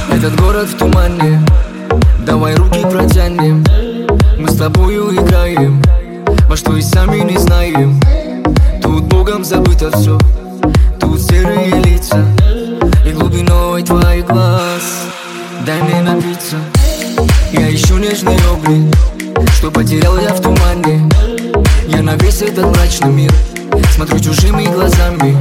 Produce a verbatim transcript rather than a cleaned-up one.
Этот город в тумане, давай руки протянем. Мы с тобою играем во что и сами не знаем. Тут Богом забыто все, тут серые лица и глубиной твоих глаз. Дай мне напиться, я ищу нежный облик, что потерял я в тумане. Я на весь этот мрачный мир смотрю чужими глазами.